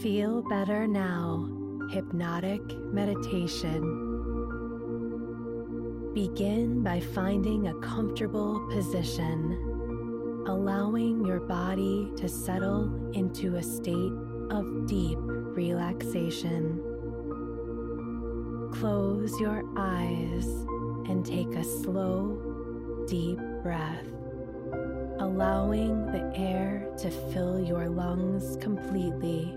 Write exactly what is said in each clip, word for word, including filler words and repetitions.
Feel Better Now Hypnotic Meditation. Begin by finding a comfortable position, allowing your body to settle into a state of deep relaxation. Close your eyes and take a slow, deep breath, allowing the air to fill your lungs completely.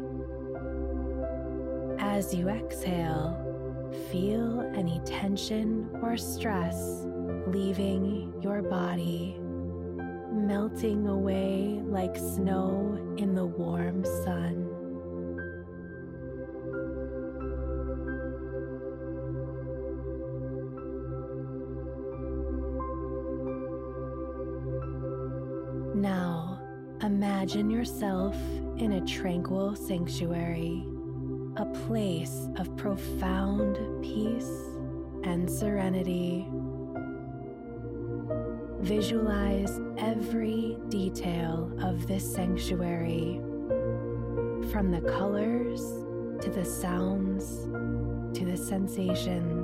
As you exhale, feel any tension or stress leaving your body, melting away like snow in the warm sun. Now, imagine yourself in a tranquil sanctuary, a place of profound peace and serenity. Visualize every detail of this sanctuary, from the colors to the sounds to the sensations.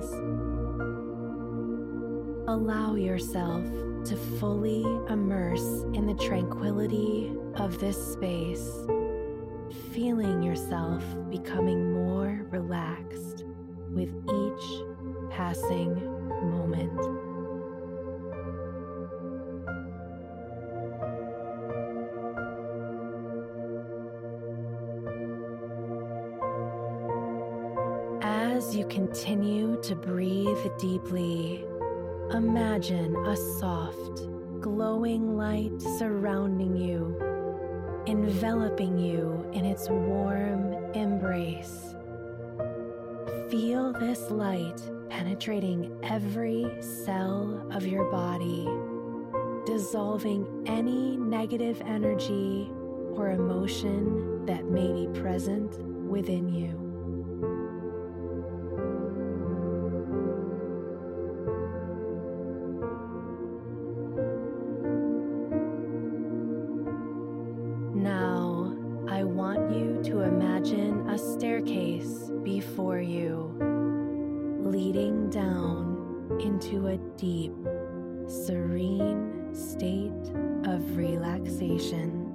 Allow yourself to fully immerse in the tranquility of this space, feeling yourself becoming more relaxed with each passing moment. As you continue to breathe deeply, imagine a soft, glowing light surrounding you, enveloping you in its warm embrace. Feel this light penetrating every cell of your body, dissolving any negative energy or emotion that may be present within you. Now, I want you to imagine a staircase before you, leading down into a deep, serene state of relaxation.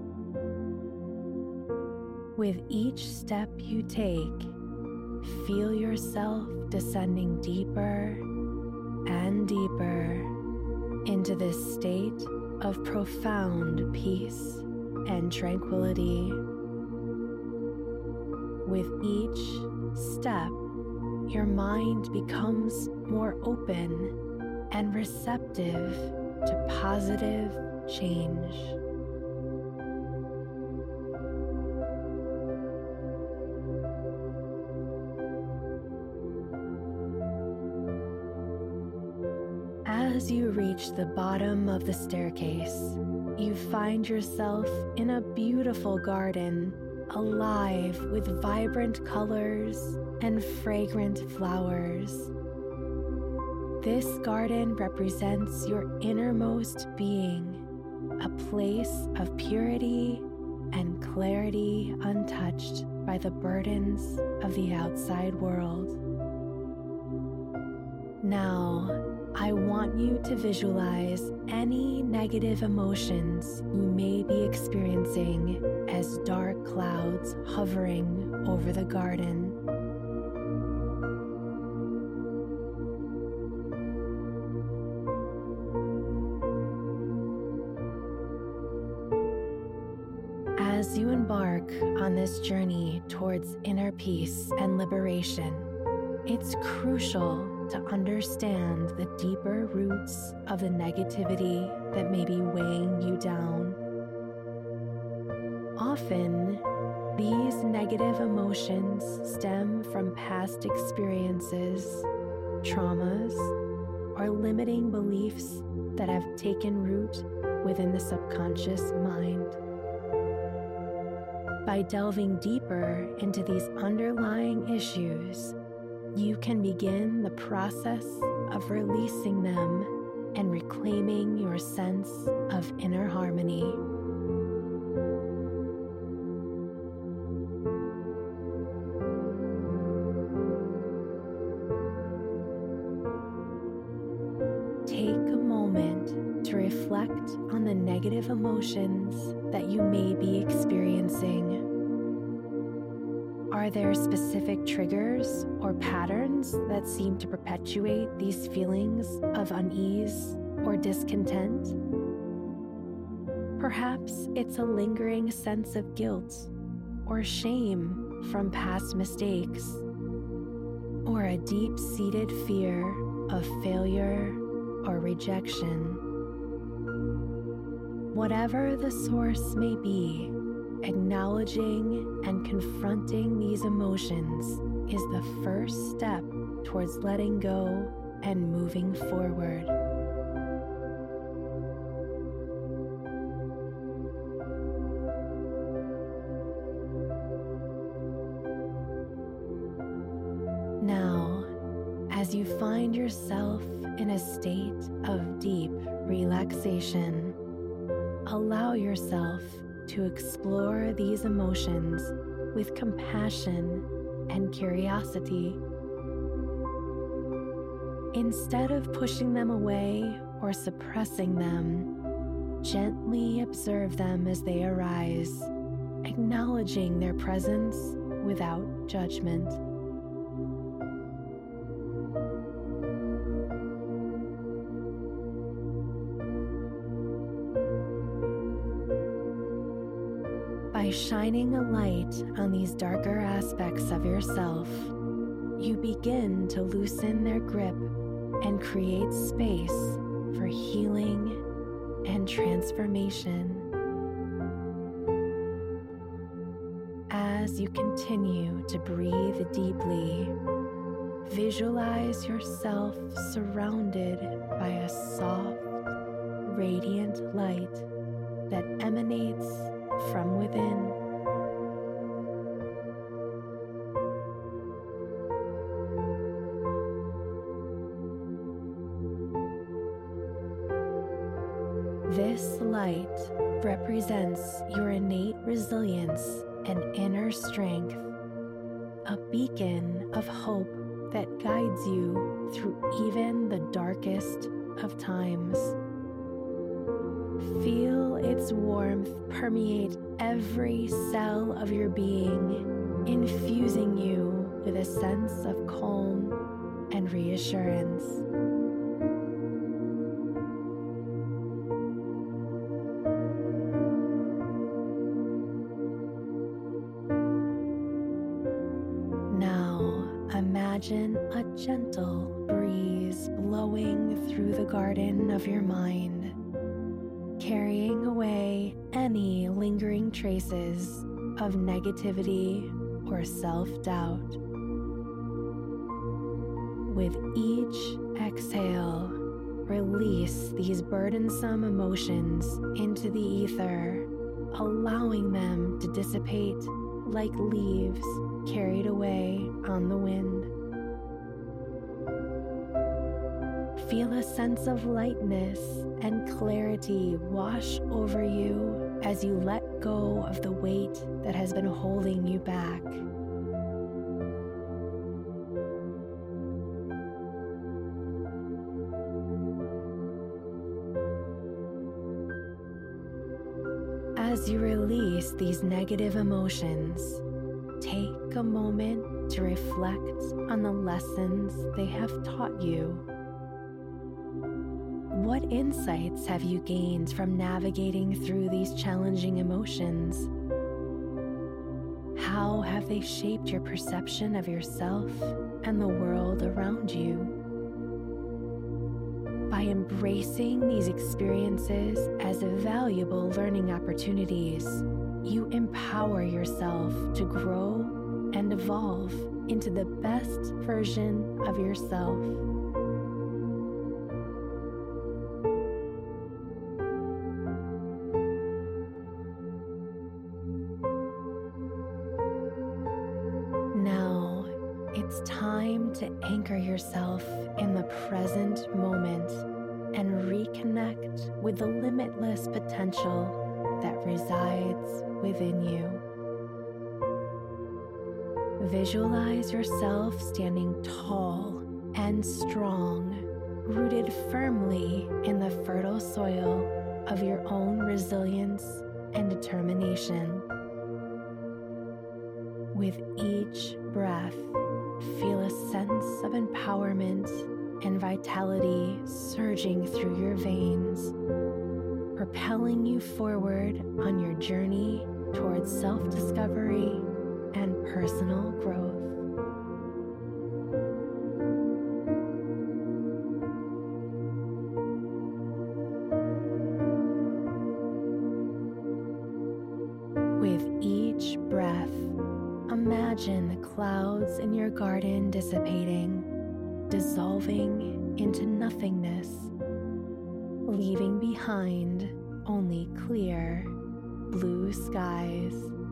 With each step you take, feel yourself descending deeper and deeper into this state of profound peace and tranquility. With each step, your mind becomes more open and receptive to positive change. As you reach the bottom of the staircase, you find yourself in a beautiful garden, alive with vibrant colors and fragrant flowers. This garden represents your innermost being, a place of purity and clarity untouched by the burdens of the outside world. Now, I want you to visualize any negative emotions you may be experiencing as dark clouds hovering over the garden. As you embark on this journey towards inner peace and liberation, it's crucial to understand the deeper roots of the negativity that may be weighing you down. Often, these negative emotions stem from past experiences, traumas, or limiting beliefs that have taken root within the subconscious mind. By delving deeper into these underlying issues, you can begin the process of releasing them and reclaiming your sense of inner harmony. reflect on the negative emotions that you may be experiencing. Are there specific triggers or patterns that seem to perpetuate these feelings of unease or discontent? Perhaps it's a lingering sense of guilt or shame from past mistakes, or a deep-seated fear of failure or rejection. Whatever the source may be, acknowledging and confronting these emotions is the first step towards letting go and moving forward. Now, as you find yourself in a state of deep relaxation, allow yourself to explore these emotions with compassion and curiosity. Instead of pushing them away or suppressing them, gently observe them as they arise, acknowledging their presence without judgment. By shining a light on these darker aspects of yourself, you begin to loosen their grip and create space for healing and transformation. As you continue to breathe deeply, visualize yourself surrounded by a soft, radiant light that emanates from within. This light represents your innate resilience and inner strength, a beacon of hope that guides you through even the darkest of times. Feel its warmth permeate every cell of your being, infusing you with a sense of calm and reassurance. Now, imagine a gentle breeze blowing through the garden of your mind, carrying away any lingering traces of negativity or self-doubt. With each exhale, release these burdensome emotions into the ether, allowing them to dissipate like leaves carried away on the wind. Feel a sense of lightness and clarity wash over you as you let go of the weight that has been holding you back. As you release these negative emotions, take a moment to reflect on the lessons they have taught you. What insights have you gained from navigating through these challenging emotions? How have they shaped your perception of yourself and the world around you? By embracing these experiences as valuable learning opportunities, you empower yourself to grow and evolve into the best version of yourself. Now, it's time to anchor yourself in the present moment and reconnect with the limitless potential that resides within you. Visualize yourself standing tall and strong, rooted firmly in the fertile soil of your own resilience and determination. With each breath, feel a sense of empowerment and vitality surging through your veins, propelling you forward on your journey towards self-discovery and personal growth. With each breath, imagine the clouds in your garden dissipating, dissolving into nothingness, leaving behind only clear, blue skies.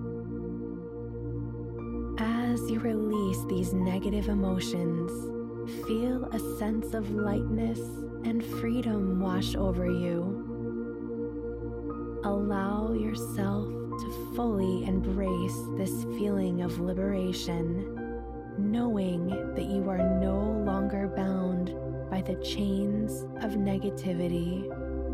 As you release these negative emotions, feel a sense of lightness and freedom wash over you. Allow yourself to fully embrace this feeling of liberation, knowing that you are no longer bound by the chains of negativity.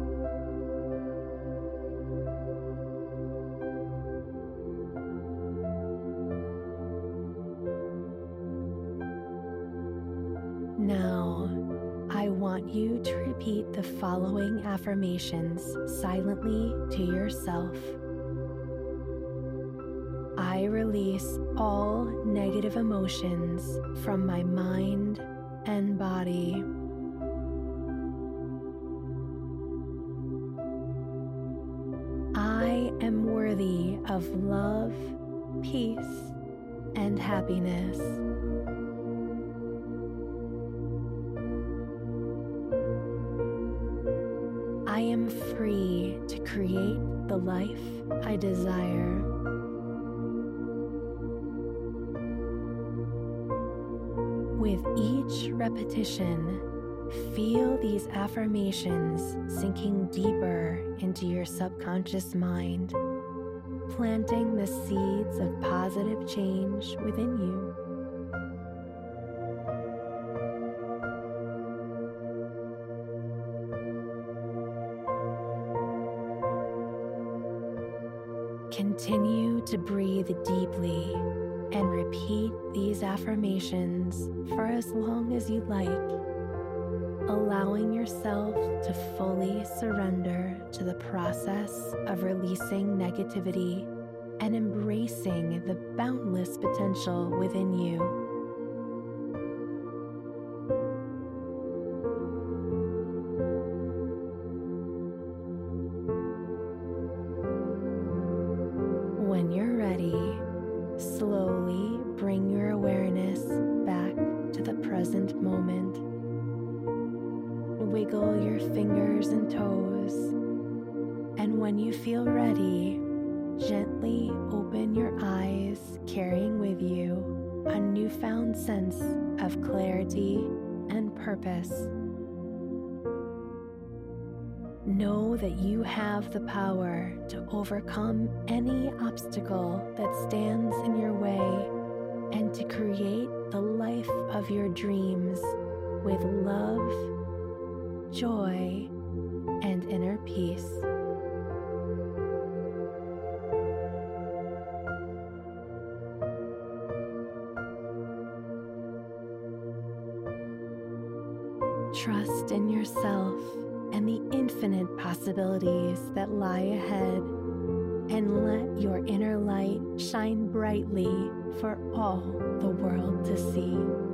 Now, I want you to repeat the following affirmations silently to yourself. I release all negative emotions from my mind and body. I am worthy of love, peace, and happiness. I am free to create the life I desire. With each repetition, feel these affirmations sinking deeper into your subconscious mind, planting the seeds of positive change within you. Continue to breathe deeply and repeat these affirmations for as long as you like, allowing yourself to fully surrender to the process of releasing negativity and embracing the boundless potential within you. When you're ready, slowly bring your awareness back to the present moment. Wiggle your fingers and toes, and when you feel ready, gently open your eyes, carrying with you a newfound sense of clarity and purpose. Know that you have the power to overcome any obstacle that stands in your way and to create the life of your dreams with love, joy, and inner peace. Trust in yourself and the infinite possibilities that lie ahead, and let your inner light shine brightly for all the world to see.